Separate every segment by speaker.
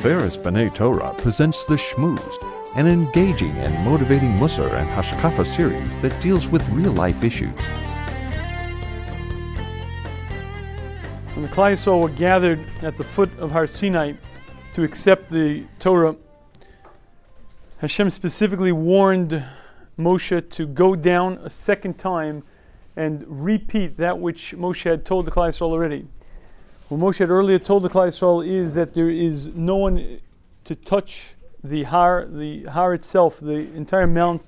Speaker 1: Tiferes B'nai Torah presents The Shmooze, an engaging and motivating Musar and Hashkafa series that deals with real-life issues.
Speaker 2: When the Klal Yisrael were gathered at the foot of Har Sinai to accept the Torah, Hashem specifically warned Moshe to go down a second time and repeat that which Moshe had told the Klal Yisrael already. What Moshe had earlier told the Klal Yisrael is that there is no one to touch the Har itself. The entire Mountain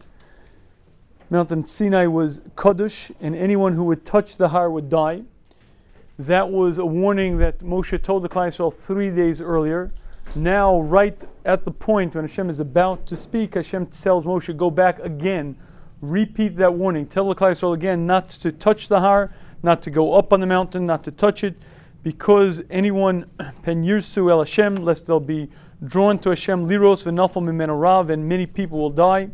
Speaker 2: Sinai was Kadosh, and anyone who would touch the Har would die. That was a warning that Moshe told the Klal Yisrael 3 days earlier. Now, right at the point when Hashem is about to speak, Hashem tells Moshe, go back again, repeat that warning, tell the Klal Yisrael again not to touch the Har, not to go up on the mountain, not to touch it, because anyone pen yirsu el Hashem, lest they'll be drawn to Hashem, liros v'nafal mimenu rav, and many people will die.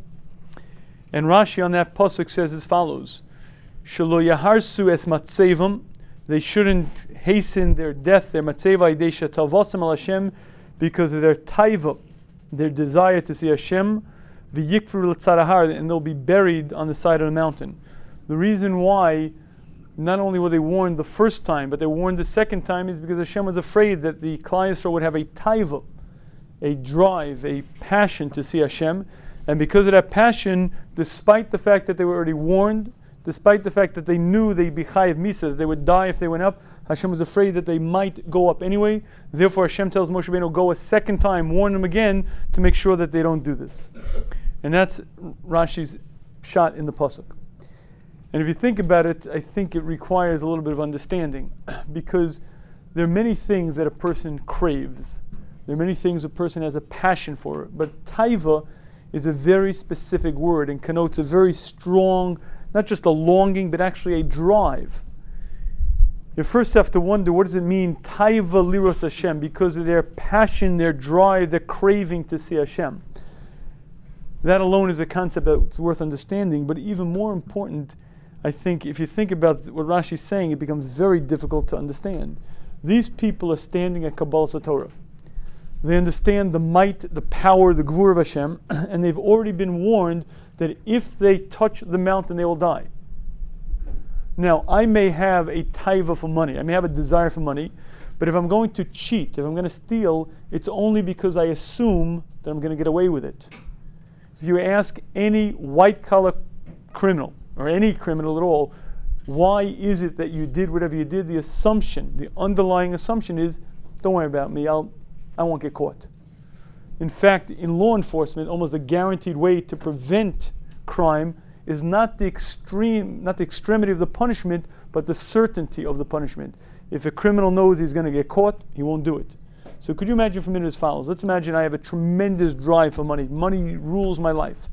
Speaker 2: And Rashi on that pasuk says as follows: Shelo yaharsu es matzevam, they shouldn't hasten their death, their matzeva idesha tavasam el Hashem, because of their taiva, their desire to see Hashem, v'yikfru l'tzarahar, and they'll be buried on the side of the mountain. The reason why not only were they warned the first time, but they were warned the second time is because Hashem was afraid that the Klal Yisrael would have a taiva, a drive, a passion to see Hashem. And because of that passion, despite the fact that they were already warned, despite the fact that they knew they'd be chayiv misa, that they would die if they went up, Hashem was afraid that they might go up anyway. Therefore Hashem tells Moshe Rabbeinu, go a second time, warn them again to make sure that they don't do this. And that's Rashi's shot in the pasuk. And if you think about it, I think it requires a little bit of understanding, because there are many things that a person craves. There are many things a person has a passion for. But taiva is a very specific word and connotes a very strong, not just a longing, but actually a drive. You first have to wonder, what does it mean, taiva liros Hashem, because of their passion, their drive, their craving to see Hashem. That alone is a concept that's worth understanding, but even more important, I think, if you think about what Rashi is saying, it becomes very difficult to understand. These people are standing at Kabbalas Torah. They understand the might, the power, the gvur of Hashem, and they've already been warned that if they touch the mountain, they will die. Now, I may have a taiva for money. I may have a desire for money, but if I'm going to cheat, if I'm going to steal, it's only because I assume that I'm going to get away with it. If you ask any white-collar criminal, or any criminal at all, why is it that you did whatever you did? The assumption, the underlying assumption is, don't worry about me, I won't get caught. In fact, in law enforcement, almost a guaranteed way to prevent crime is not the extremity of the punishment, but the certainty of the punishment. If a criminal knows he's going to get caught, he won't do it. So could you imagine for a minute as follows? Let's imagine I have a tremendous drive for money. Money rules my life.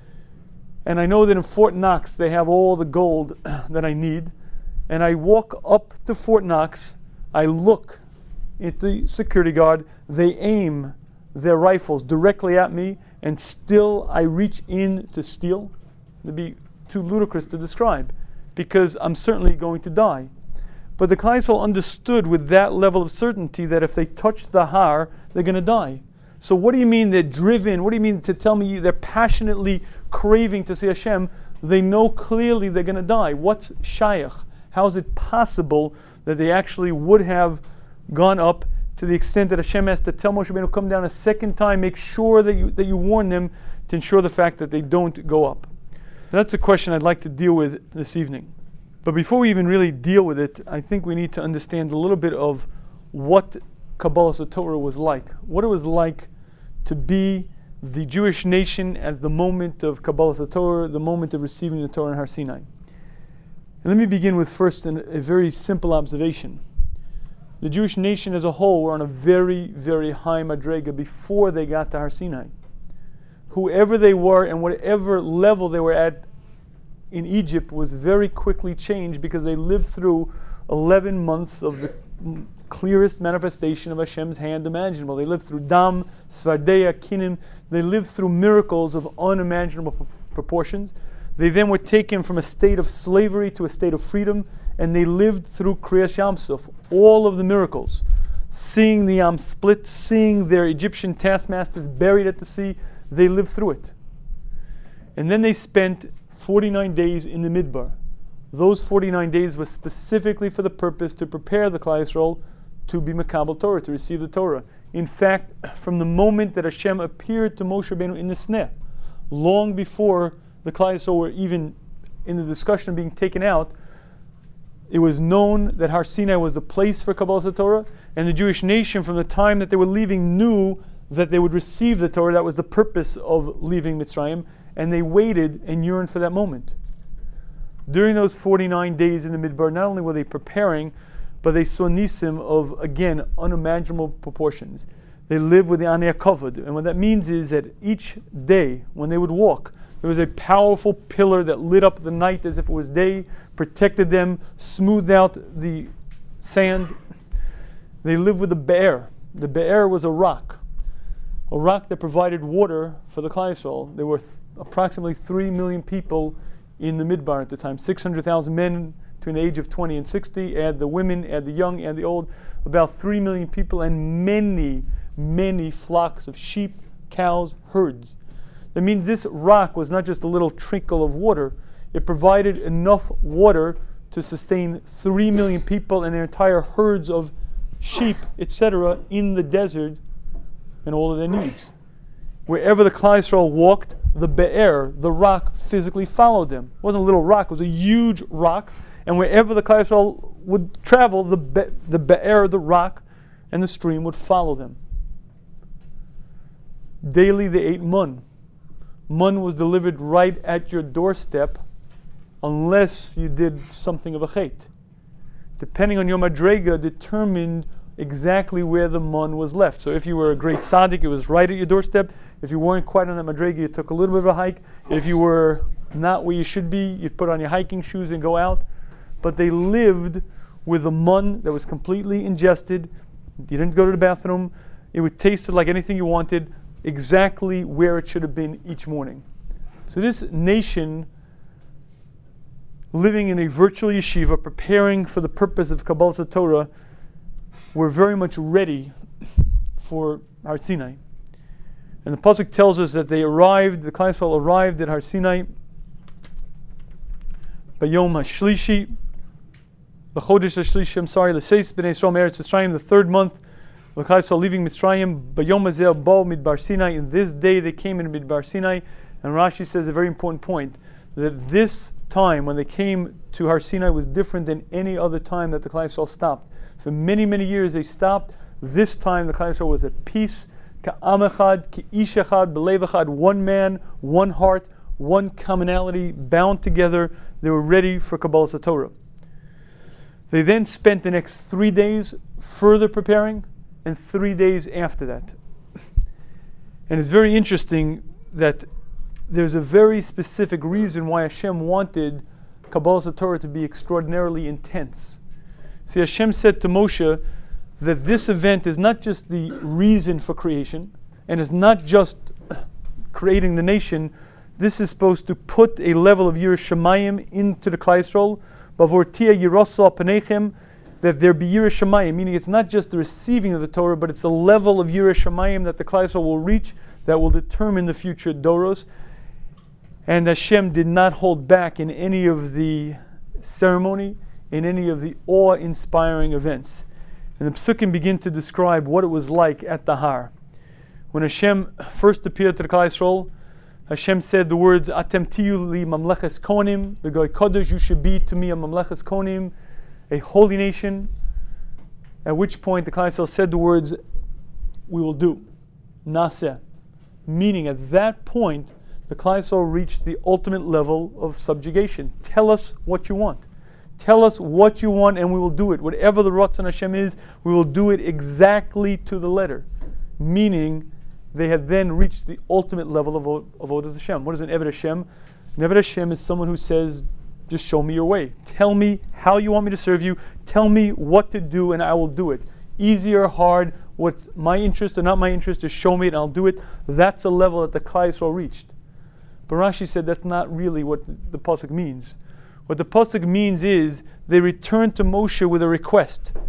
Speaker 2: And I know that in Fort Knox they have all the gold that I need. And I walk up to Fort Knox, I look at the security guard, they aim their rifles directly at me, and still I reach in to steal. It'd be too ludicrous to describe, because I'm certainly going to die. But the Klal Yisrael understood with that level of certainty that if they touch the Har, they're going to die. So what do you mean they're driven? What do you mean to tell me they're passionately craving to see Hashem? They know clearly they're going to die. What's shaykh? How is it possible that they actually would have gone up to the extent that Hashem has to tell Moshe Rabbeinu, come down a second time, make sure that you warn them to ensure the fact that they don't go up? That's a question I'd like to deal with this evening. But before we even really deal with it, I think we need to understand a little bit of what Kabbalas Torah was like. What it was like to be the Jewish nation at the moment of Kabbalas Torah, the moment of receiving the Torah in Har Sinai. And let me begin with first a very simple observation. The Jewish nation as a whole were on a very, very high madrega before they got to Har Sinai. Whoever they were and whatever level they were at in Egypt was very quickly changed, because they lived through 11 months of the clearest manifestation of Hashem's hand imaginable. They lived through Dam, Svardeya, Kinim. They lived through miracles of unimaginable proportions. They then were taken from a state of slavery to a state of freedom, and they lived through Kriyas Yam Suf, all of the miracles. seeing the Yam split, seeing their Egyptian taskmasters buried at the sea. They lived through it. And then they spent 49 days in the Midbar. Those 49 days were specifically for the purpose to prepare the Klal Yisrael to be Makabel Torah, to receive the Torah. In fact, from the moment that Hashem appeared to Moshe Rabbeinu in the Sneh, long before the Klal Yisrael were even in the discussion of being taken out, it was known that Har Sinai was the place for Kabbalas Torah, and the Jewish nation, from the time that they were leaving, knew that they would receive the Torah. That was the purpose of leaving Mitzrayim, and they waited and yearned for that moment. During those 49 days in the Midbar, not only were they preparing, but they saw nisim of, again, unimaginable proportions. They lived with the Anei Kavod, and what that means is that each day, when they would walk, there was a powerful pillar that lit up the night as if it was day, protected them, smoothed out the sand. They lived with the Be'er. The Be'er was a rock that provided water for the Klal Yisrael. There were approximately 3 million people in the Midbar at the time, 600,000 men between the age of 20 and 60, add the women, add the young, add the old, about 3 million people, and many, many flocks of sheep, cows, herds. That means this rock was not just a little trickle of water, it provided enough water to sustain 3 million people and their entire herds of sheep, etc., in the desert and all of their needs. Wherever the Klal Yisrael walked, the Be'er, the rock, physically followed them. It wasn't a little rock, it was a huge rock. And wherever the Klal Yisrael would travel, the Be'er, the rock, and the stream would follow them. Daily they ate mun. Mun was delivered right at your doorstep unless you did something of a chet. Depending on your madrega, determined exactly where the mun was left. So if you were a great tzaddik, it was right at your doorstep. If you weren't quite on that madrega, you took a little bit of a hike. If you were not where you should be, you'd put on your hiking shoes and go out. But they lived with a mun that was completely ingested. You didn't go to the bathroom. It would taste like anything you wanted, exactly where it should have been each morning. So this nation, living in a virtual yeshiva, preparing for the purpose of Kabbalas Torah, were very much ready for Har Sinai. And the pasuk tells us that they arrived, the Klal Yisrael arrived at Har Sinai Bayom HaShlishi, B'chodesh HaShlishi, L'seis b'nei Yisrael me'eretz Mitzrayim, the third month, the Klal Yisrael leaving Mitzrayim, Bayom Hazeh Bo Midbar Sinai, in this day they came into Midbar Sinai. And Rashi says a very important point, that this time when they came to Har Sinai was different than any other time that the Klal Yisrael stopped. For many, many years they stopped. This time the Klal Yisrael was at peace. Ka'am echad, ki'ish echad, b'lev echad, one man, one heart, one commonality, bound together. They were ready for Kabbalas Torah. They then spent the next 3 days further preparing, and 3 days after that. And it's very interesting that there's a very specific reason why Hashem wanted Kabbalas Torah to be extraordinarily intense. See, Hashem said to Moshe that this event is not just the reason for creation, and is not just creating the nation. This is supposed to put a level of Yiras Shamayim into the Klal Yisrael, Bavortia Yirasa Panechem, that there be Yiras Shamayim, meaning it's not just the receiving of the Torah, but it's a level of Yiras Shamayim that the Klal Yisrael will reach that will determine the future Doros. And Hashem did not hold back in any of the ceremony, in any of the awe-inspiring events. And the Psukim begin to describe what it was like at the Har. When Hashem first appeared to the Klal Yisrael, Hashem said the words, Atem tiyu li mamleches konim, the Goy Kodesh, you should be to me a mamleches konim, a holy nation. At which point the Klal Yisrael said the words, we will do, naseh. Meaning at that point, the Klal Yisrael reached the ultimate level of subjugation. Tell us what you want. Tell us what you want and we will do it. Whatever the Ratzon Hashem is, we will do it exactly to the letter. Meaning, they had then reached the ultimate level of Avodas Hashem. What is an Eved Hashem? An Eved Hashem is someone who says, just show me your way. Tell me how you want me to serve you. Tell me what to do and I will do it. Easy or hard, what's my interest or not my interest, just show me it and I'll do it. That's the level that the Klal Yisrael reached. But Rashi said that's not really what the pasuk means. What the pasuk means is they returned to Moshe with a request.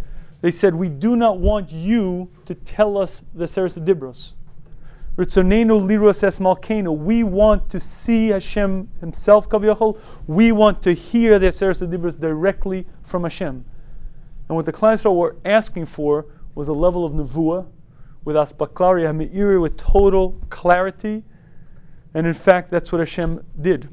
Speaker 2: They said, we do not want you to tell us the Seres Dibros. Ritzonenu liros es malkeinu. We want to see Hashem Himself, Kaviyachol. We want to hear the Seres Dibros directly from Hashem. And what the Klal Yisrael were asking for was a level of nevuah, with aspaklari ha'meiri, with total clarity. And in fact, that's what Hashem did.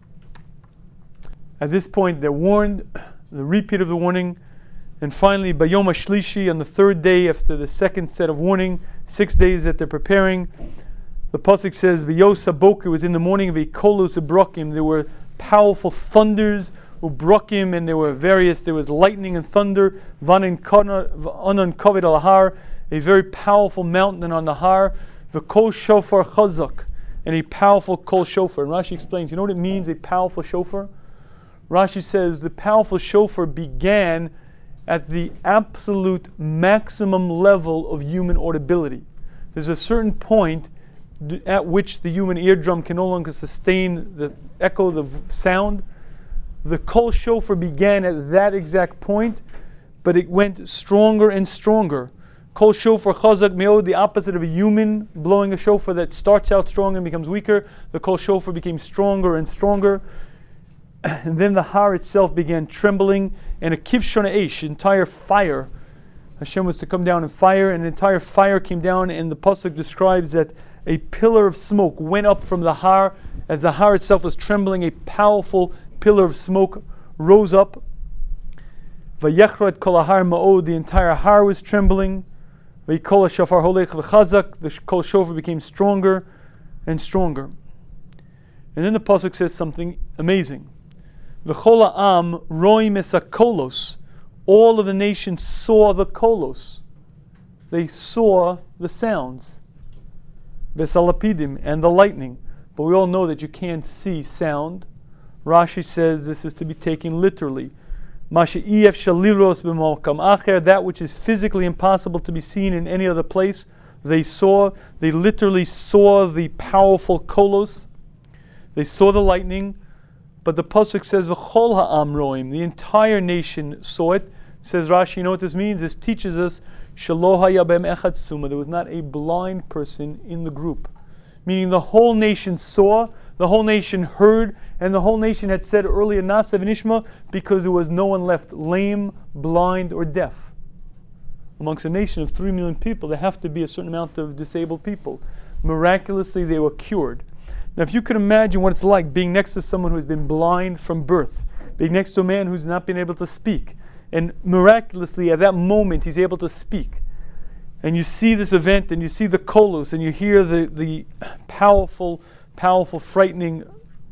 Speaker 2: At this point, they're warned, the repeat of the warning, and finally, Bayom HaShlishi, on the third day after the second set of warning, 6 days that they're preparing, the pasuk says, V'yos HaBoker, was in the morning, V'yikolos Ubrokim, there were powerful thunders, Ubrokim, and there was lightning and thunder, Vanin Anan Kaved al Har, a very powerful mountain on the Har, V'kol Shofar Chazak, and a powerful Kol Shofar. And Rashi explains, you know what it means, a powerful shofar? Rashi says the powerful shofar began at the absolute maximum level of human audibility. There's a certain point at which the human eardrum can no longer sustain the echo, the sound. The Kol Shofar began at that exact point, but it went stronger and stronger. Kol Shofar Chazak Meod, the opposite of a human blowing a shofar that starts out strong and becomes weaker. The Kol Shofar became stronger and stronger. And then the Har itself began trembling, and a kivshon eish, entire fire. Hashem was to come down in fire, and an entire fire came down, and the pasuk describes that a pillar of smoke went up from the Har. As the Har itself was trembling, a powerful pillar of smoke rose up. Vayechrad kol har ma'od, the entire Har was trembling. Vayikol shofar holech v'chazak, the Kol Shofar became stronger and stronger. And then the pasuk says something amazing. V'chol ha'am roim es kolos. All of the nations saw the kolos. They saw the sounds. V'salapidim, and the lightning. But we all know that you can't see sound. Rashi says this is to be taken literally. Masha'iyef shaliros b'malkam acher, that which is physically impossible to be seen in any other place. They literally saw the powerful kolos. They saw the lightning. But the pasuk says, V'chol ha'am roim, the entire nation saw it. Says Rashi, you know what this means? This teaches us, Shelo haya b'hem echad suma, there was not a blind person in the group. Meaning the whole nation saw, the whole nation heard, and the whole nation had said earlier, Nasev Nishma, because there was no one left lame, blind, or deaf. Amongst a nation of 3 million people, there have to be a certain amount of disabled people. Miraculously, they were cured. Now, if you could imagine what it's like being next to someone who has been blind from birth, being next to a man who's not been able to speak, and miraculously at that moment he's able to speak, and you see this event, and you see the kolos, and you hear the powerful, frightening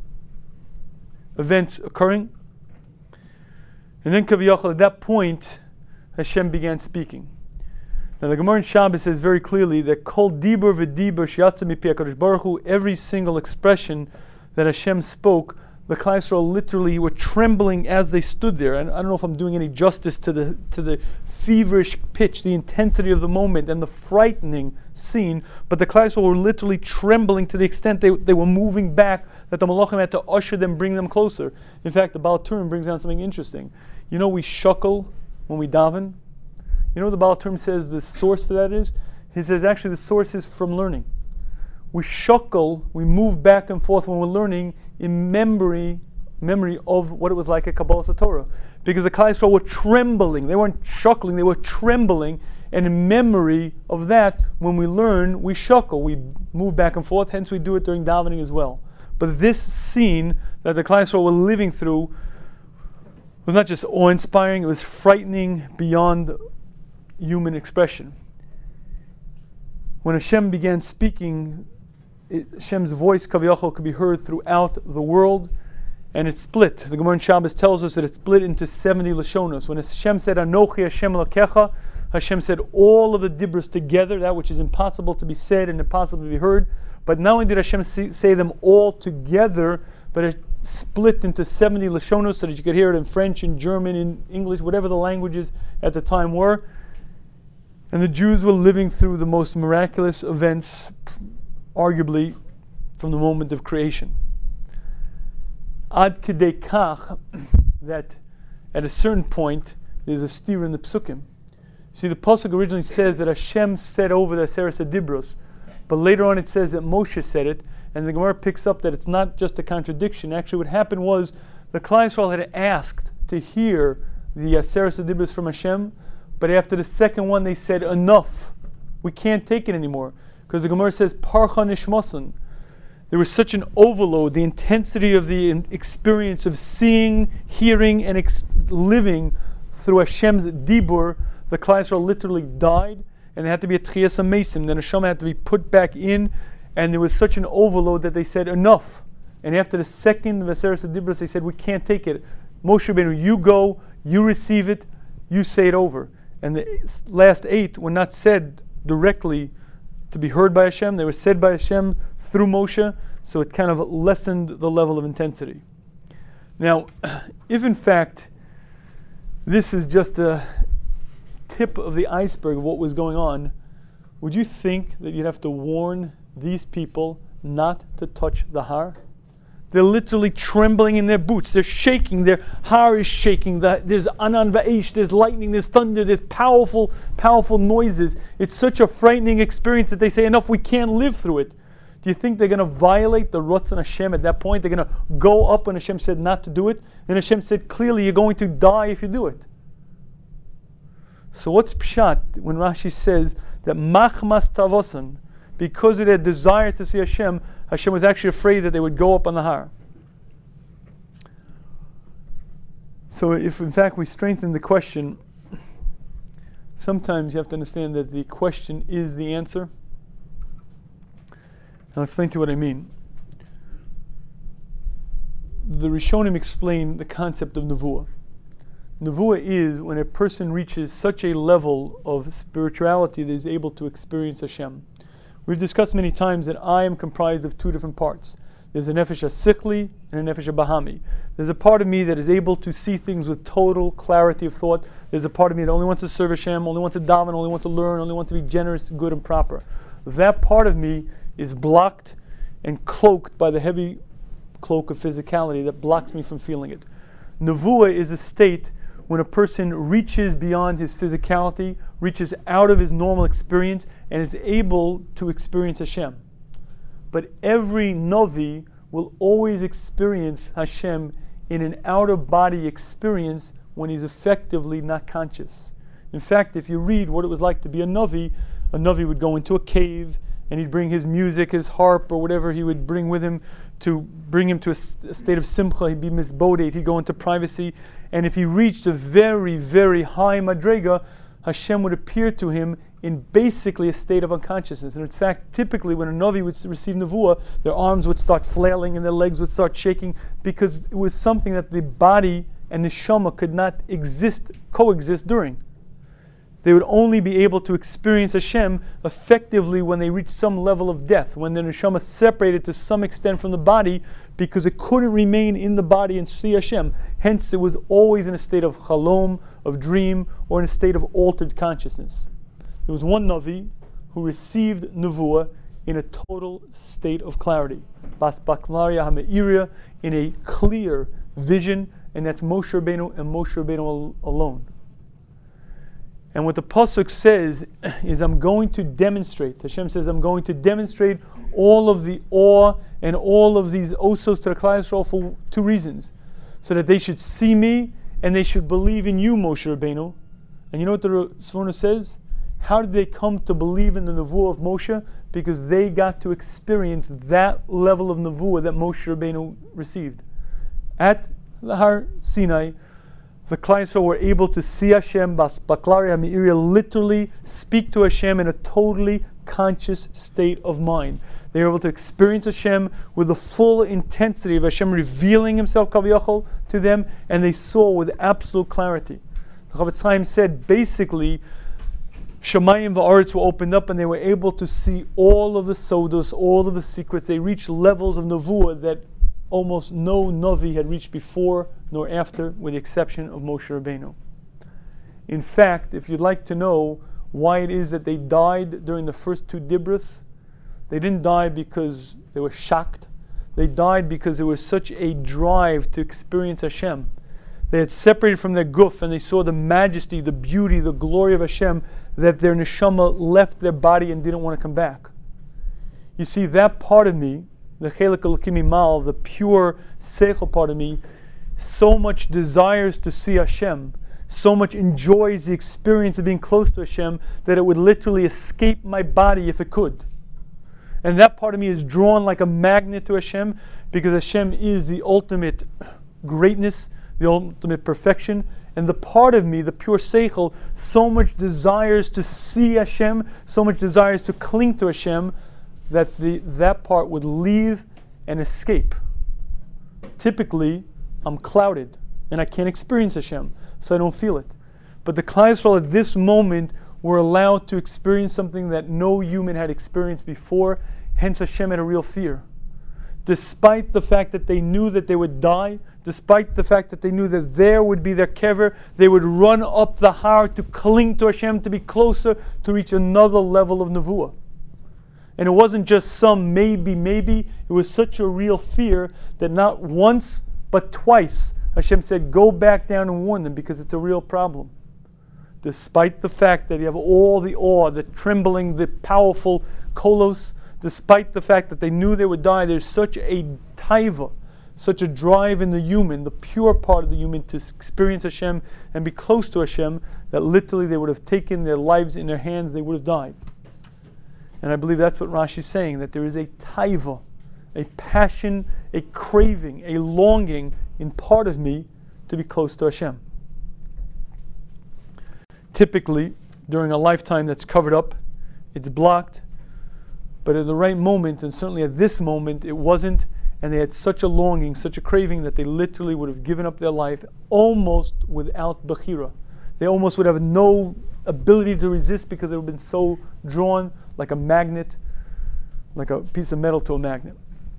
Speaker 2: events occurring, and then Kaviyachal, at that point, Hashem began speaking. Now the Gemara in Shabbos says very clearly that Kol Dibur v'Dibur Sheyatza Mipi HaKadosh Baruch Hu, every single expression that Hashem spoke, the Klal Yisrael literally were trembling as they stood there. And I don't know if I'm doing any justice to the feverish pitch, the intensity of the moment, and the frightening scene, but the Klal Yisrael were literally trembling to the extent they were moving back, that the Malachim had to usher them, bring them closer. In fact, the Baal Turim brings down something interesting. You know, we shuckle when we daven. You know what the Baal Turim says the source for that is? He says actually the source is from learning. We shuckle, we move back and forth when we're learning in memory of what it was like at Kabbalas Torah. Because the Klal Yisrael were trembling. They weren't shuckling, they were trembling. And in memory of that, when we learn, we shuckle, we move back and forth, hence we do it during davening as well. But this scene that the Klal Yisrael were living through was not just awe-inspiring, it was frightening beyond human expression. When Hashem began speaking, Hashem's voice, Kaviyachol, could be heard throughout the world, and it split. The Gemara in Shabbos tells us that it split into 70 Lashonos. When Hashem said, Anochi Hashem Elokecha, Hashem said all of the dibros together, that which is impossible to be said and impossible to be heard. But not only did Hashem say them all together, but it split into 70 Lashonos so that you could hear it in French, in German, in English, whatever the languages at the time were. And the Jews were living through the most miraculous events, arguably, from the moment of creation. Ad kedei kach, that at a certain point, there's a steer in the psukim. See, the pasuk originally says that Hashem said over the Aseret Dibros, but later on it says that Moshe said it, and the Gemara picks up that it's not just a contradiction. Actually, what happened was the Klal Yisrael had asked to hear the Aseret Dibros from Hashem, but after the second one they said, enough, we can't take it anymore. Because the Gemara says, Parcha Nishmasan. There was such an overload, the intensity of the experience of seeing, hearing, and living through Hashem's Dibur. The Klal Yisrael literally died, and there had to be a Tchiyas HaMesim. Then Hashem had to be put back in, and there was such an overload that they said, enough. And after the second Aseret Dibros, they said, we can't take it. Moshe Rabbeinu, you go, you receive it, you say it over. And the last 8 were not said directly to be heard by Hashem. They were said by Hashem through Moshe, so it kind of lessened the level of intensity. Now, if in fact this is just a tip of the iceberg of what was going on, would you think that you'd have to warn these people not to touch the Har? They're literally trembling in their boots. They're shaking. Their Har is shaking. There's anan va'esh, there's lightning, there's thunder, there's powerful, powerful noises. It's such a frightening experience that they say, enough, we can't live through it. Do you think they're going to violate the Ratzon Hashem at that point? They're going to go up when Hashem said not to do it? And Hashem said, clearly, you're going to die if you do it. So what's pshat when Rashi says that machmas tavosan, because of their desire to see Hashem, Hashem was actually afraid that they would go up on the Har. So if in fact we strengthen the question, sometimes you have to understand that the question is the answer. I'll explain to you what I mean. The Rishonim explain the concept of Nevuah. Nevuah is when a person reaches such a level of spirituality that is able to experience Hashem. We've discussed many times that I am comprised of 2 different parts. There's a nefesh sikhli and a nefesh bahami. There's a part of me that is able to see things with total clarity of thought. There's a part of me that only wants to serve Hashem, only wants to daven, only wants to learn, only wants to be generous, good, and proper. That part of me is blocked and cloaked by the heavy cloak of physicality that blocks me from feeling it. Nevuah is a state when a person reaches beyond his physicality, reaches out of his normal experience, and is able to experience Hashem. But every Navi will always experience Hashem in an out-of-body experience when he's effectively not conscious. In fact, if you read what it was like to be a Navi would go into a cave, and he'd bring his music, his harp, or whatever he would bring with him to bring him to a state of simcha. He'd be misboded, he'd go into privacy, and if he reached a very, very high madrega, Hashem would appear to him in basically a state of unconsciousness. And in fact, typically when a Navi would receive Nevuah, their arms would start flailing and their legs would start shaking, because it was something that the body and the neshama could not coexist during. They would only be able to experience Hashem effectively when they reached some level of death, when the neshama separated to some extent from the body, because it couldn't remain in the body and see Hashem. Hence, it was always in a state of chalom, of dream, or in a state of altered consciousness. There was one Navi who received Nevuah in a total state of clarity. Bas Baklaria HaMe'irya, in a clear vision, and that's Moshe Rabbeinu and Moshe Rabbeinu alone. And what the pasuk says is, I'm going to demonstrate. Hashem says, I'm going to demonstrate all of the awe and all of these osos to the Klal Yisrael for 2 reasons. So that they should see me and they should believe in you, Moshe Rabbeinu. And you know what the Sforno says? How did they come to believe in the Nevuah of Moshe? Because they got to experience that level of Nevuah that Moshe Rabbeinu received. At the Har Sinai, the Klal Yisrael were able to see Hashem, Bas Baklaria Me'irya, literally speak to Hashem in a totally conscious state of mind. They were able to experience Hashem with the full intensity of Hashem revealing Himself Kaviyachol to them, and they saw with absolute clarity. The Chavetz Chaim said basically, Shamayim va'aretz were opened up and they were able to see all of the sodos, all of the secrets. They reached levels of Nevuah that almost no Navi had reached before nor after, with the exception of Moshe Rabbeinu. In fact, if you'd like to know why it is that they died during the first 2 Dibros, they didn't die because they were shocked. They died because there was such a drive to experience Hashem. They had separated from their guf, and they saw the majesty, the beauty, the glory of Hashem, that their neshama left their body and didn't want to come back. You see, that part of me, the chelik elokimi mal, the pure seichel part of me, so much desires to see Hashem, so much enjoys the experience of being close to Hashem, that it would literally escape my body if it could. And that part of me is drawn like a magnet to Hashem, because Hashem is the ultimate greatness, the ultimate perfection. And the part of me, the pure seichel, so much desires to see Hashem, so much desires to cling to Hashem, that that part would leave and escape. Typically, I'm clouded and I can't experience Hashem, so I don't feel it. But the Klal Yisrael at this moment were allowed to experience something that no human had experienced before, hence Hashem had a real fear. Despite the fact that they knew that they would die, despite the fact that they knew that there would be their kever, they would run up the har to cling to Hashem, to be closer, to reach another level of nevuah. And it wasn't just some maybe, it was such a real fear that not once but twice Hashem said, go back down and warn them, because it's a real problem. Despite the fact that you have all the awe, the trembling, the powerful kolos, despite the fact that they knew they would die, there's such a taiva, such a drive in the human, the pure part of the human, to experience Hashem and be close to Hashem, that literally they would have taken their lives in their hands, they would have died. And I believe that's what Rashi is saying, that there is a taiva, a passion, a craving, a longing in part of me to be close to Hashem. Typically, during a lifetime that's covered up, it's blocked, but at the right moment, and certainly at this moment, it wasn't, and they had such a longing, such a craving, that they literally would have given up their life almost without bechira. They almost would have no ability to resist, because they would have been so drawn like a magnet, like a piece of metal to a magnet.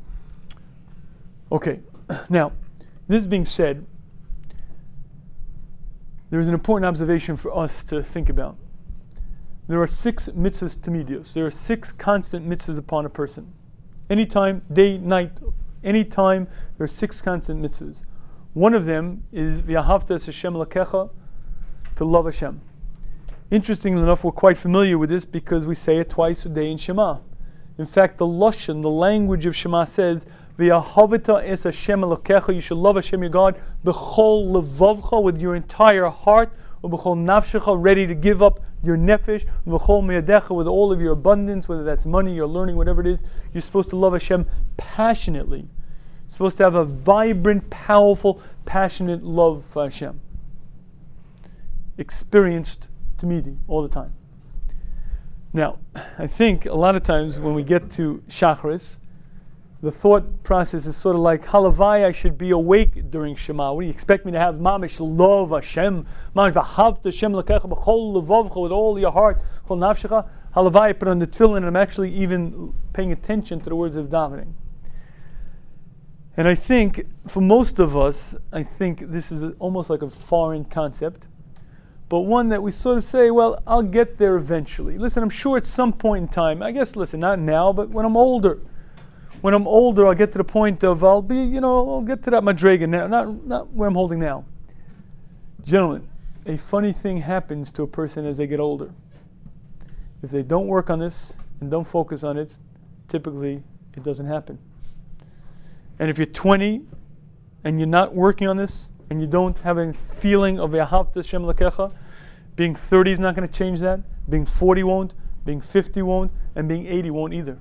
Speaker 2: Okay, now, this being said, there is an important observation for us to think about. There are 6 mitzvahs tamidios. There are 6 constant mitzvahs upon a person. Anytime, day, night, anytime, there are 6 constant mitzvahs. One of them is v'ahavta es Hashem Elokecha, to love Hashem. Interestingly enough, we're quite familiar with this because we say it twice a day in Shema. In fact, the lashon, the language of Shema says, v'ahavta es Hashem Elokecha, you should love Hashem your God, b'chol levavcha, with your entire heart, or b'chol nafshecha, ready to give up your nefesh, v'chol meyadecha, with all of your abundance, whether that's money, your learning, whatever it is. You're supposed to love Hashem passionately. You're supposed to have a vibrant, powerful, passionate love for Hashem. Experienced tamidi all the time. Now, I think a lot of times when we get to Shacharis, the thought process is sort of like, halavai, I should be awake during Shema. What do you expect me to have? Mamish love Hashem. Mamish v'havta Hashem l'kecha b'chol levavcha, with all your heart. Chol nafshecha. Halavai, I put on the tefillin, and I'm actually even paying attention to the words of davening. And I think, for most of us, I think this is almost like a foreign concept, but one that we sort of say, well, I'll get there eventually. Listen, I'm sure at some point in time, I guess, listen, not now, but when I'm older. When I'm older, I'll get to the point of, I'll get to that madrega now, not where I'm holding now. Gentlemen, a funny thing happens to a person as they get older. If they don't work on this and don't focus on it, typically it doesn't happen. And if you're 20 and you're not working on this, and you don't have a feeling of v'ahavta Hashem Elokecha, being 30 is not going to change that, being 40 won't, being 50 won't, and being 80 won't either.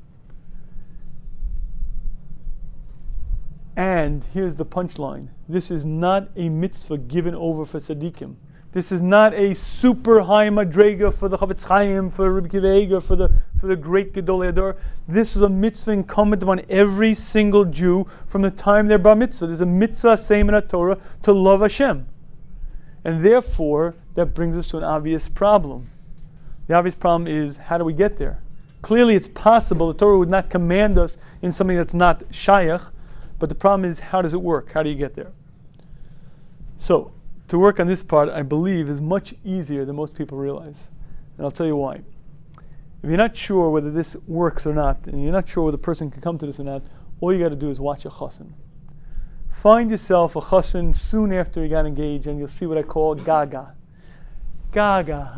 Speaker 2: And here's the punchline. This is not a mitzvah given over for tzaddikim. This is not a super high madrega for the Chavetz Chaim, for Rabbi Akiva Eiger, for the great Gedolei Hador. This is a mitzvah incumbent upon every single Jew from the time they're bar mitzvah. There's a mitzvah same in the Torah to love Hashem. And therefore, that brings us to an obvious problem. The obvious problem is, how do we get there? Clearly it's possible. The Torah would not command us in something that's not shayach, but the problem is, how does it work? How do you get there? So, to work on this part, I believe, is much easier than most people realize. And I'll tell you why. If you're not sure whether this works or not, and you're not sure whether a person can come to this or not, all you got to do is watch a chassan. Find yourself a chassan soon after he got engaged, and you'll see what I call gaga. Gaga.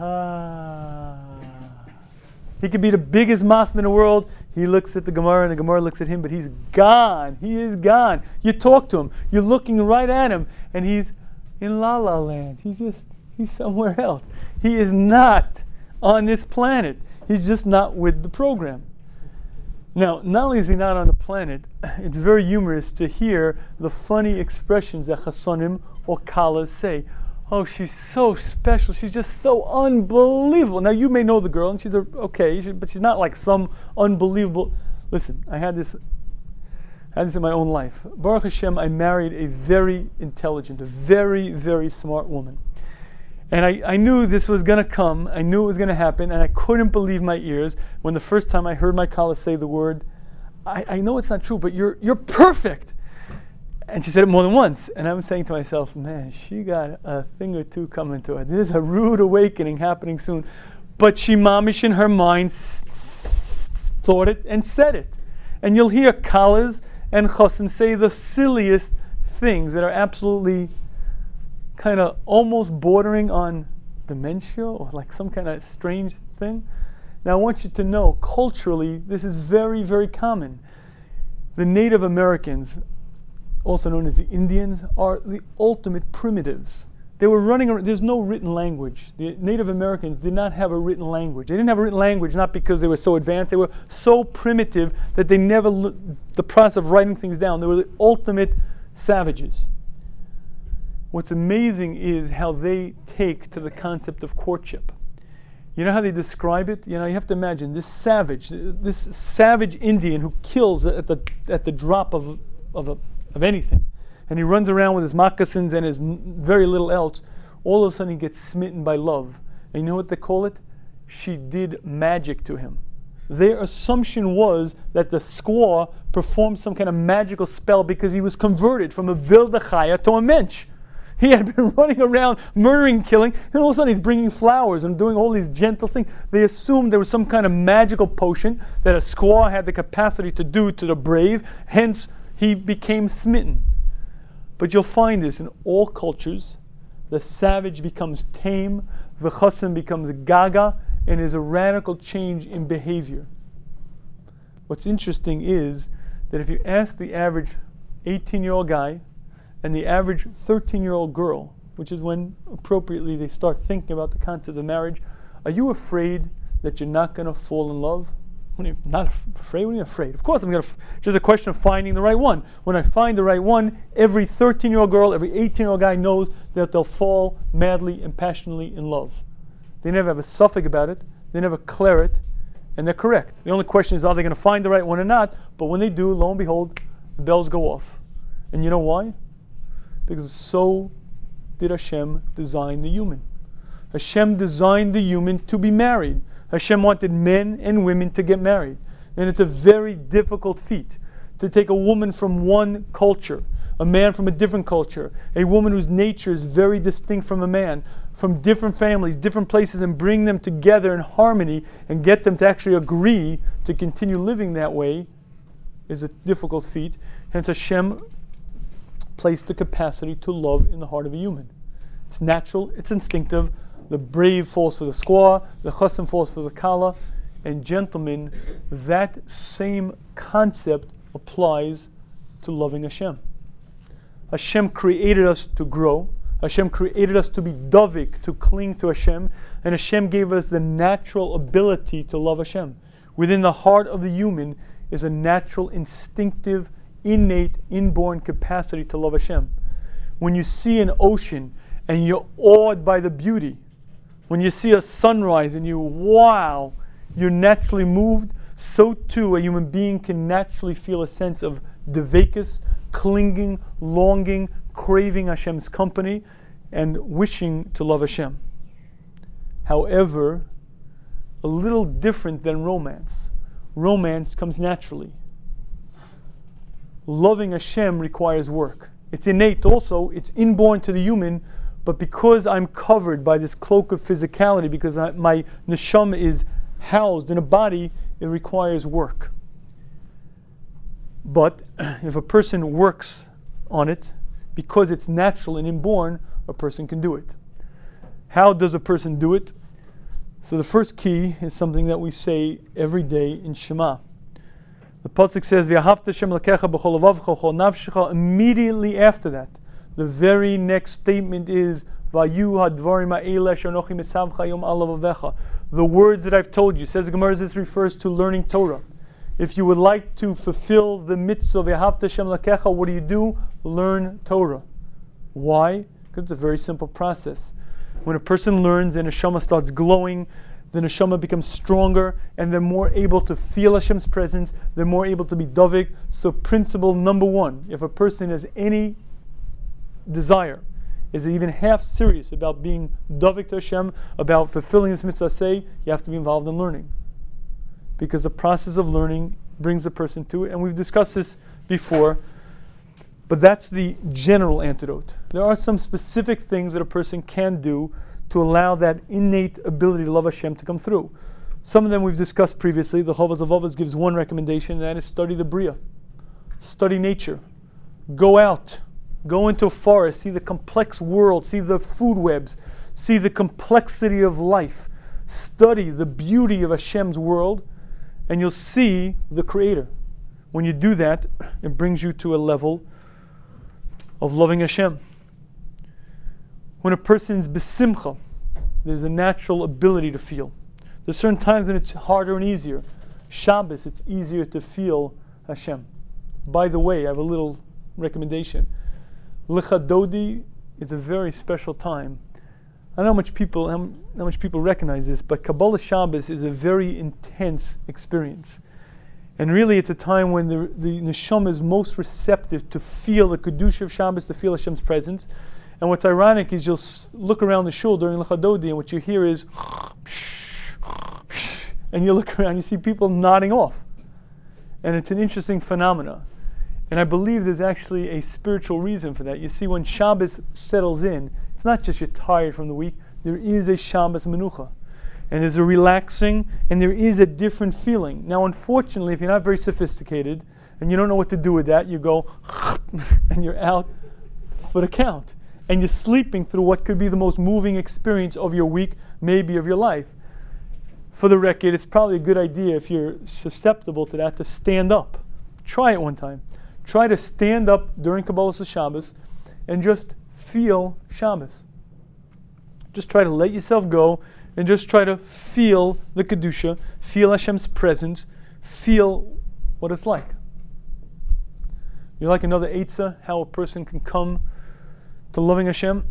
Speaker 2: He could be the biggest masman in the world. He looks at the Gemara, and the Gemara looks at him, but he's gone. He is gone. You talk to him. You're looking right at him, and he's in La La Land. He's somewhere else. He is not on this planet. He's just not with the program. Now, not only is he not on the planet, it's very humorous to hear the funny expressions that chassanim or kalas say. Oh, she's so special. She's just so unbelievable. Now, you may know the girl, and she's okay, but she's not like some unbelievable. Listen, I had this in my own life. Baruch Hashem, I married a very intelligent, a very, very smart woman. And I knew this was going to come. I knew it was going to happen, and I couldn't believe my ears when the first time I heard my kala say the word, I know it's not true, but you're perfect. And she said it more than once. And I'm saying to myself, man, she got a thing or two coming to her. There's a rude awakening happening soon. But she mamish in her mind thought it and said it. And you'll hear kalas and chassan say the silliest things that are absolutely kind of almost bordering on dementia or like some kind of strange thing. Now I want you to know, culturally, this is very, very common. The Native Americans, also known as the Indians, are the ultimate primitives. They were running around, there's no written language. The Native Americans did not have a written language. They didn't have a written language not because they were so advanced, they were so primitive that they never, the process of writing things down, they were the ultimate savages. What's amazing is how they take to the concept of courtship. You know how they describe it? You know, you have to imagine this savage Indian who kills at the drop of anything, and he runs around with his moccasins and his very little else. All of a sudden, he gets smitten by love, and you know what they call it? She did magic to him. Their assumption was that the squaw performed some kind of magical spell because he was converted from a wilde chaya to a mensch. He had been running around murdering, killing, and all of a sudden he's bringing flowers and doing all these gentle things. They assumed there was some kind of magical potion that a squaw had the capacity to do to the brave, hence he became smitten. But you'll find this in all cultures. The savage becomes tame, the chassan becomes gaga, and there's a radical change in behavior. What's interesting is that if you ask the average 18-year-old guy and the average 13-year-old girl, which is when appropriately they start thinking about the concept of marriage, are you afraid that you're not going to fall in love? When you're not afraid, when you're afraid. Of course, it's just a question of finding the right one. When I find the right one, every 13-year-old girl, every 18-year-old guy knows that they'll fall madly and passionately in love. They never have a suffix about it. They never clear it, and they're correct. The only question is, are they going to find the right one or not? But when they do, lo and behold, the bells go off. And you know why? Because so did Hashem design the human. Hashem designed the human to be married. Hashem wanted men and women to get married. And it's a very difficult feat to take a woman from one culture, a man from a different culture, a woman whose nature is very distinct from a man, from different families, different places, and bring them together in harmony and get them to actually agree to continue living that way is a difficult feat. Hence Hashem placed the capacity to love in the heart of a human. It's natural, it's instinctive. The brave falls for the squaw, the chassan falls for the kala, and gentlemen, that same concept applies to loving Hashem. Hashem created us to grow. Hashem created us to be dovik, to cling to Hashem, and Hashem gave us the natural ability to love Hashem. Within the heart of the human is a natural, instinctive, innate, inborn capacity to love Hashem. When you see an ocean and you're awed by the beauty, when you see a sunrise and you're naturally moved, so too a human being can naturally feel a sense of devekus, clinging, longing, craving Hashem's company, and wishing to love Hashem. However, a little different than romance. Romance comes naturally. Loving Hashem requires work. It's innate also, it's inborn to the human, but because I'm covered by this cloak of physicality, because my neshama is housed in a body, it requires work. But if a person works on it, because it's natural and inborn, a person can do it. How does a person do it? So the first key is something that we say every day in Shema. The pasuk says, "V'ahavta Hashem Elokecha b'chol levavcha v'chol nafshecha." Immediately after that, the very next statement is, "Vayu hadvarim ha'eleh asher anochi mitzavcha hayom al levavecha." The words that I've told you, says the Gemara, this refers to learning Torah. If you would like to fulfill the mitzvah of V'ahavta Hashem Elokecha, what do? Learn Torah. Why? Because it's a very simple process. When a person learns and neshama starts glowing, the neshama becomes stronger, and they're more able to feel Hashem's presence, they're more able to be davik. So principle number one, if a person has any desire, is even half serious about being davik to Hashem, about fulfilling this mitzvah, say, you have to be involved in learning. Because the process of learning brings a person to it, and we've discussed this before, but that's the general antidote. There are some specific things that a person can do to allow that innate ability to love Hashem to come through. Some of them we've discussed previously. The Chovas HaLevavos gives one recommendation, and that is study the Bria. Study nature. Go out. Go into a forest. See the complex world. See the food webs. See the complexity of life. Study the beauty of Hashem's world, and you'll see the Creator. When you do that, it brings you to a level of loving Hashem. When a person's besimcha, there's a natural ability to feel. There's certain times when it's harder and easier. Shabbos, it's easier to feel Hashem. By the way, I have a little recommendation. Lecha Dodi is a very special time. I don't know how much people recognize this, but Kabbalah Shabbos is a very intense experience. And really it's a time when the neshama is most receptive to feel the Kedusha of Shabbos, to feel Hashem's presence. And what's ironic is you'll look around the shul during Lecha Dodi, and what you hear is and you look around, you see people nodding off. And it's an interesting phenomena. And I believe there's actually a spiritual reason for that. You see, when Shabbos settles in, it's not just you're tired from the week, there is a Shabbos menucha. And there's a relaxing, and there is a different feeling. Now, unfortunately, if you're not very sophisticated, and you don't know what to do with that, you go, and you're out for the count. And you're sleeping through what could be the most moving experience of your week, maybe of your life. For the record, it's probably a good idea, if you're susceptible to that, to stand up. Try it one time. Try to stand up during Kabbalas Shabbos and just feel Shabbos. Just try to let yourself go and just try to feel the Kedusha, feel Hashem's presence, feel what it's like. You like another eitzah, how a person can come to loving Hashem?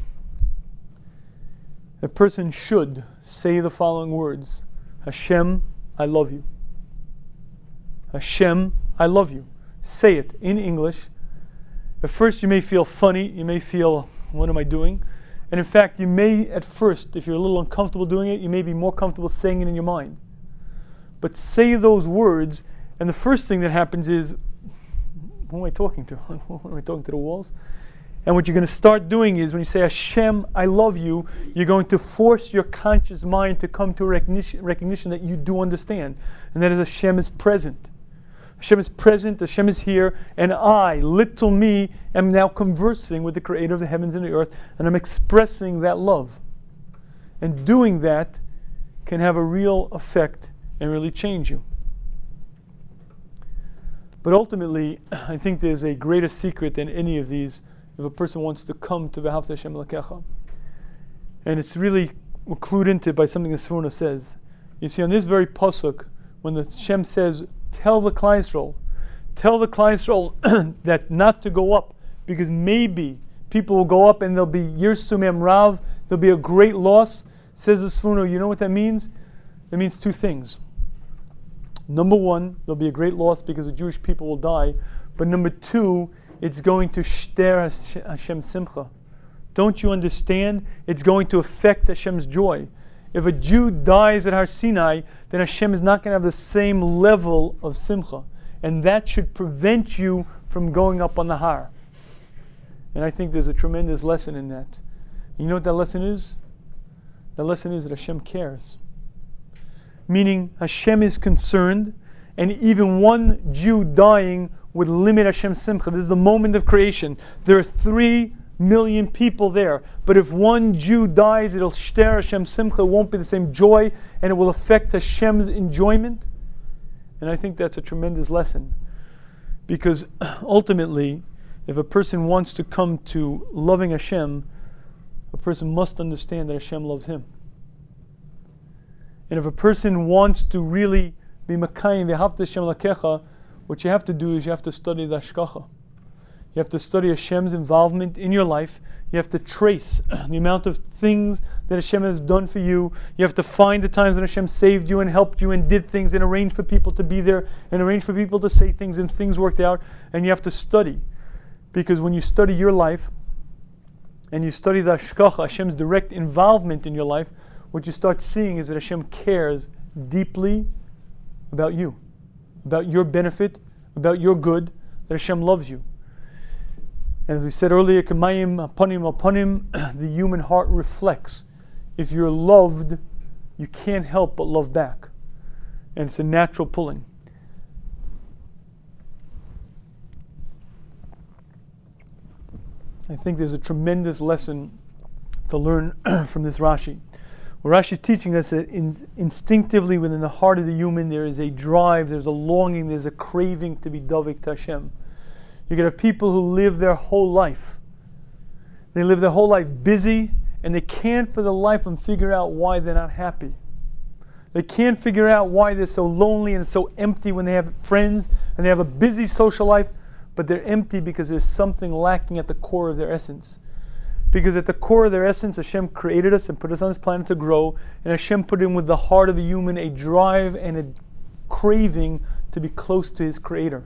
Speaker 2: A person should say the following words: Hashem, I love you. Hashem, I love you. Say it in English. At first you may feel funny, you may feel, what am I doing? And in fact, you may at first, if you're a little uncomfortable doing it, you may be more comfortable saying it in your mind. But say those words, and the first thing that happens is, who am I talking to? Am I talking to the walls? And what you're going to start doing is, when you say, Hashem, I love you, you're going to force your conscious mind to come to a recognition that you do understand. And that is, Hashem is present. Hashem is present, Hashem is here, and I, little me, am now conversing with the Creator of the heavens and the earth, and I'm expressing that love. And doing that can have a real effect and really change you. But ultimately, I think there's a greater secret than any of these if a person wants to come to V'ahavta Hashem Elokecha. And it's really clued into by something the Sforno says. You see, on this very pasuk, when the Hashem says, tell the Klal Yisrael that not to go up, because maybe people will go up and there'll be Yirsumem Rav, there'll be a great loss. Says the Sforno, you know what that means? It means two things. Number one, there'll be a great loss because the Jewish people will die. But number two, it's going to shter Hashem simcha. Don't you understand? It's going to affect Hashem's joy. If a Jew dies at Har Sinai, then Hashem is not going to have the same level of simcha. And that should prevent you from going up on the Har. And I think there's a tremendous lesson in that. And you know what that lesson is? That lesson is that Hashem cares. Meaning Hashem is concerned, And even one Jew dying would limit Hashem's simcha. This is the moment of creation. There are 3 million people there. But if one Jew dies, it'll shter Hashem's simcha. It won't be the same joy, and it will affect Hashem's enjoyment. And I think that's a tremendous lesson. Because ultimately, if a person wants to come to loving Hashem, a person must understand that Hashem loves him. And if a person wants to really be Makayim v'havta Hashem lakecha, what you have to do is you have to study the Hashkacha. You have to study Hashem's involvement in your life. You have to trace the amount of things that Hashem has done for you. You have to find the times when Hashem saved you and helped you and did things and arranged for people to be there and arranged for people to say things and things worked out. And you have to study. Because when you study your life and you study the Hashkacha, Hashem's direct involvement in your life, what you start seeing is that Hashem cares deeply about you, about your benefit, about your good, that Hashem loves you. And as we said earlier, Kamayim apanim apanim, the human heart reflects. If you're loved, you can't help but love back. And it's a natural pulling. I think there's a tremendous lesson to learn from this Rashi. What Rashi is teaching us that instinctively within the heart of the human there is a drive, there's a longing, there's a craving to be davik to Hashem. You get people who live their whole life. They live their whole life busy, and they can't for the life of them figure out why they're not happy. They can't figure out why they're so lonely and so empty when they have friends and they have a busy social life, but they're empty because there's something lacking at the core of their essence. Because at the core of their essence, Hashem created us and put us on this planet to grow, and Hashem put in with the heart of the human a drive and a craving to be close to His Creator.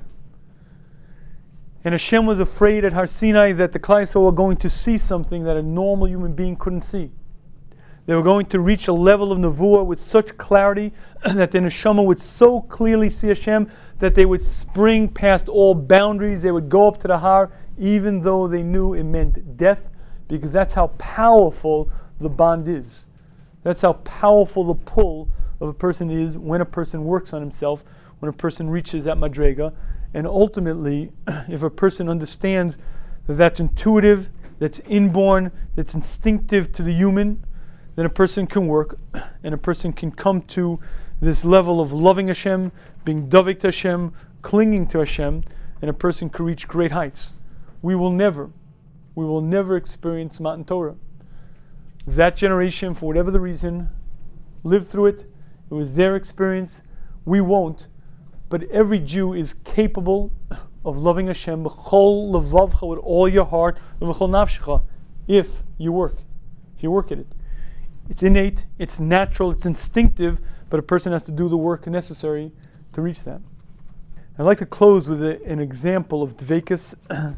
Speaker 2: And Hashem was afraid at Har Sinai that the Klal Yisrael were going to see something that a normal human being couldn't see. They were going to reach a level of Nevuah with such clarity that the Neshama would so clearly see Hashem that they would spring past all boundaries. They would go up to the Har even though they knew it meant death, because that's how powerful the bond is. That's how powerful the pull of a person is when a person works on himself, when a person reaches that madrega. And ultimately, if a person understands that that's intuitive, that's inborn, that's instinctive to the human, then a person can work and a person can come to this level of loving Hashem, being davik to Hashem, clinging to Hashem, and a person can reach great heights. We will never experience Matan Torah. That generation, for whatever the reason, lived through it. It was their experience. We won't. But every Jew is capable of loving Hashem b'chol levavcha, with all your heart, v'chol nafshecha, if you work at it. It's innate, it's natural, it's instinctive, but a person has to do the work necessary to reach that. I'd like to close with an example of dveikus,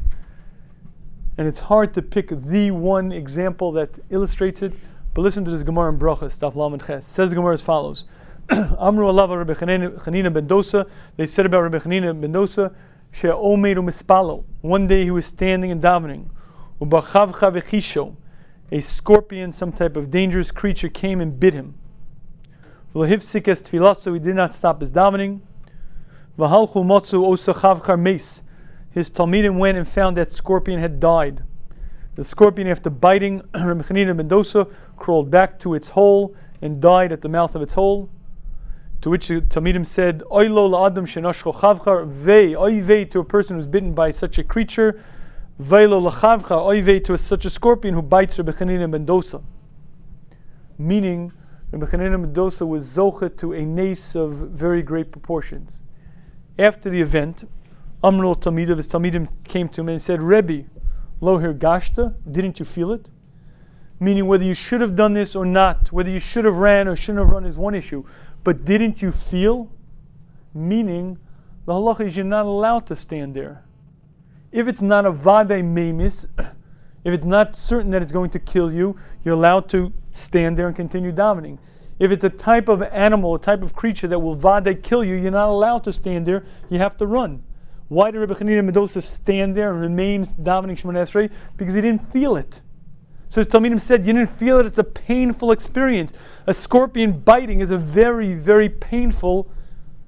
Speaker 2: and it's hard to pick the one example that illustrates it, but listen to this Gemara in Brachos, Daf Lamed Ches. It says the Gemara as follows. Amru alav Rabbi Chanina ben Dosa. They said about Rabbi Chanina ben Dosa, she'omeru mispalo. One day he was standing and davening. Ubachavcha v'chisho. A scorpion, some type of dangerous creature, came and bit him. V'lehivsik es tfilaso. He did not stop his davening. V'halchu motzu osachavchar meis. His talmidim went and found that scorpion had died. The scorpion, after biting Rabbi Chanina ben Dosa, crawled back to its hole and died at the mouth of its hole. To which the talmidim said, "Oy lo la'adam shenashcho chavchar vei, oy vei to a person who's bitten by such a creature, vei lo lachavcha, oy vei to such a scorpion who bites Rabbi Chanina ben Dosa." Meaning, Rabbi Chanina ben Dosa was zocha to a nace of very great proportions. After the event, Amrul Talmidim, his talmidim came to him and said, "Rebbe, lo hirgashta, didn't you feel it?" Meaning, whether you should have done this or not, whether you should have ran or shouldn't have run is one issue. But didn't you feel? Meaning, the halacha is you're not allowed to stand there. If it's not a vadei memis, if it's not certain that it's going to kill you, you're allowed to stand there and continue davening. If it's a type of animal, a type of creature that will vadei kill you, you're not allowed to stand there, you have to run. Why did Rabbi Chanina ben Dosa stand there and remain davening Shemona Esrei? Because he didn't feel it. So the Talmidim said, you didn't feel it, it's a painful experience. A scorpion biting is a very, very painful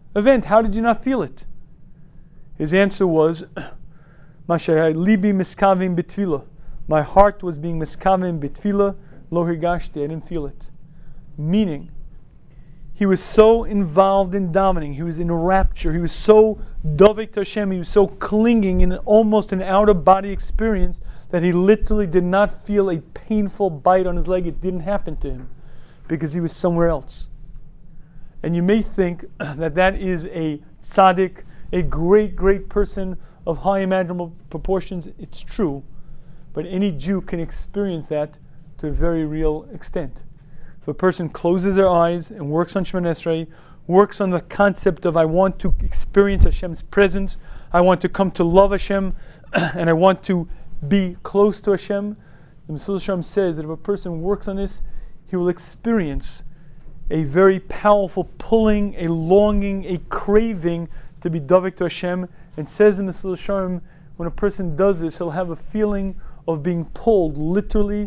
Speaker 2: event? How did you not feel it? His answer was, libi miskavim b'tefillah. My heart was being miskavim b'tefillah, lo hirgashti, I didn't feel it. Meaning, he was so involved in davening, he was in rapture, he was so dovek to Hashem, he was so clinging in almost an out-of-body experience that he literally did not feel a painful bite on his leg. It didn't happen to him because he was somewhere else. And you may think that that is a tzaddik, a great, great person of high imaginable proportions. It's true, but any Jew can experience that to a very real extent. If a person closes their eyes and works on Shemoneh Esrei, works on the concept of I want to experience Hashem's presence, I want to come to love Hashem, and I want to be close to Hashem, the Mesillas Yesharim says that if a person works on this, he will experience a very powerful pulling, a longing, a craving to be davik to Hashem. And says in the Mesillas Yesharim, when a person does this, he'll have a feeling of being pulled, literally,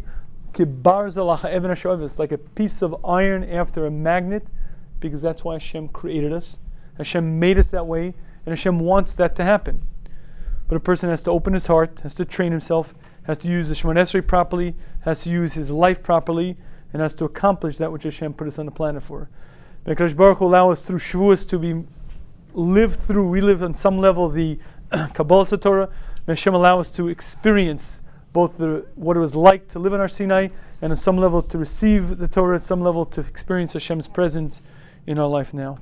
Speaker 2: like a piece of iron after a magnet, because that's why Hashem created us. Hashem made us that way, and Hashem wants that to happen. But a person has to open his heart, has to train himself, has to use the Shemoneh Esrei properly, has to use his life properly, and has to accomplish that which Hashem put us on the planet for. May HaKadosh Baruch Hu allow us through Shavuos to be relive on some level the Kabbalah Torah. May Hashem allow us to experience both what it was like to live in Har Sinai, and on some level to receive the Torah, at some level to experience Hashem's presence in our life now.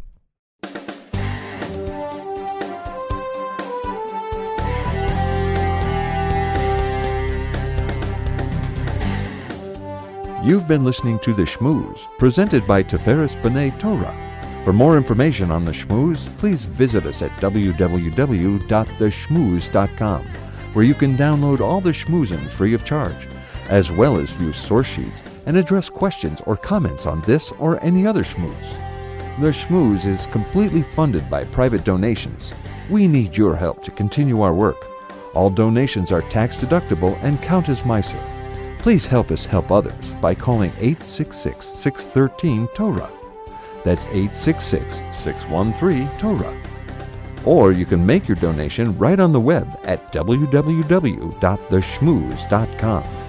Speaker 1: You've been listening to The Shmooze, presented by Tiferes B'nai Torah. For more information on The Shmooze, please visit us at www.theshmooze.com, where you can download all the shmoozin free of charge, as well as view source sheets and address questions or comments on this or any other shmooze. The Shmooze is completely funded by private donations. We need your help to continue our work. All donations are tax deductible and count as Meiser. Please help us help others by calling 866-613-TORAH. That's 866-613-TORAH. Or you can make your donation right on the web at www.theshmooze.com.